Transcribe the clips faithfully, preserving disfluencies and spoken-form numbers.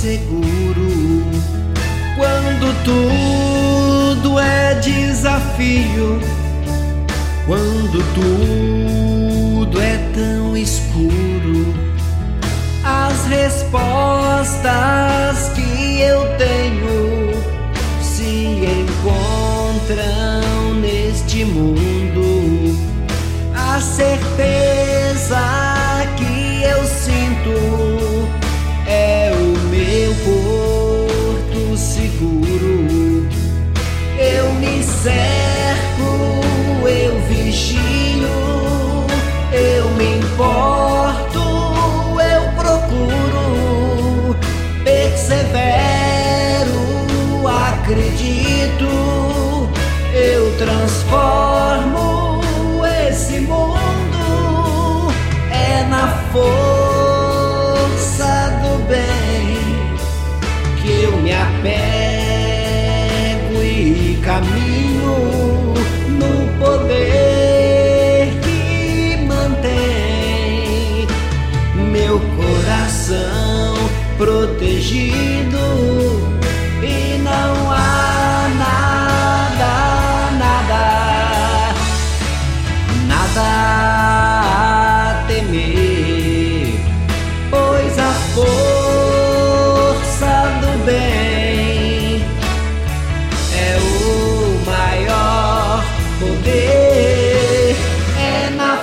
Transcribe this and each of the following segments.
seguro. Quando tudo é desafio, quando tudo é tão escuro, as respostas que eu tenho se encontram neste mundo. A certeza que eu sinto é o meu porto seguro. Eu me cerco, eu vigio, eu me importo, eu procuro, persevero, acredito, eu transformo esse mundo. É na força do bem que eu me apego e caminho, no poder que mantém meu coração protegido. E não há nada, nada, nada a temer, pois a força do bem é o maior poder. É na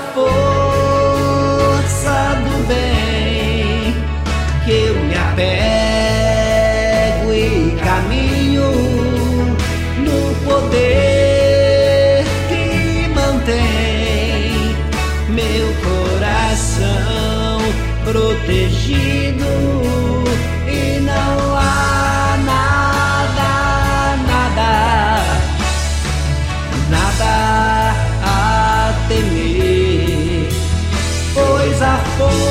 força do bem que eu me apego e caminho, no poder que mantém meu coração protegido. E não há nada, nada, nada a temer, pois a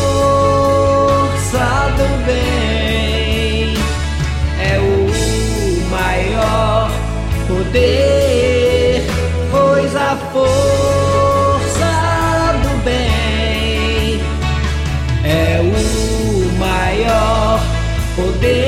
força do bem é o maior poder, pois a força do bem é o maior poder.